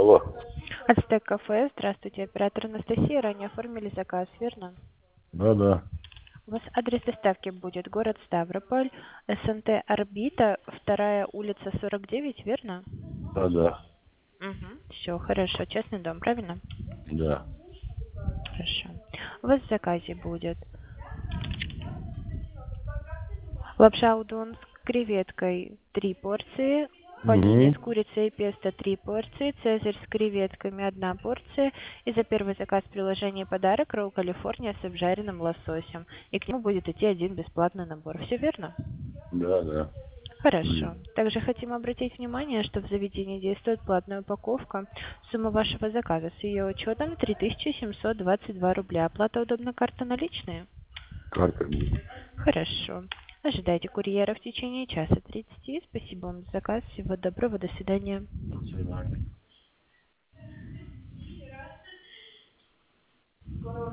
Алло. Ацтек кафе. Здравствуйте, оператор Анастасия. Ранее оформили заказ, верно? Да. У вас адрес доставки будет город Ставрополь, СНТ Орбита, 2 улица 49, верно? Да. Угу. Все, хорошо. Частный дом, правильно? Да. Хорошо. У вас в заказе будет лапша удон с креветкой 3 порции, панини Угу. с курицей и песто 3 порции, цезарь с креветками 1 порция и за первый заказ в приложении подарок ролл Калифорния с обжаренным лососем. И к нему будет идти один бесплатный набор. Все верно? Да. Хорошо. Также хотим обратить внимание, что в заведении действует платная упаковка. Сумма вашего заказа с ее учетом 3722 рубля. Оплата удобна, карта наличные? Карта будет. Хорошо. Ожидайте курьера в течение часа 30. Спасибо вам за заказ. Всего доброго. До свидания. До свидания.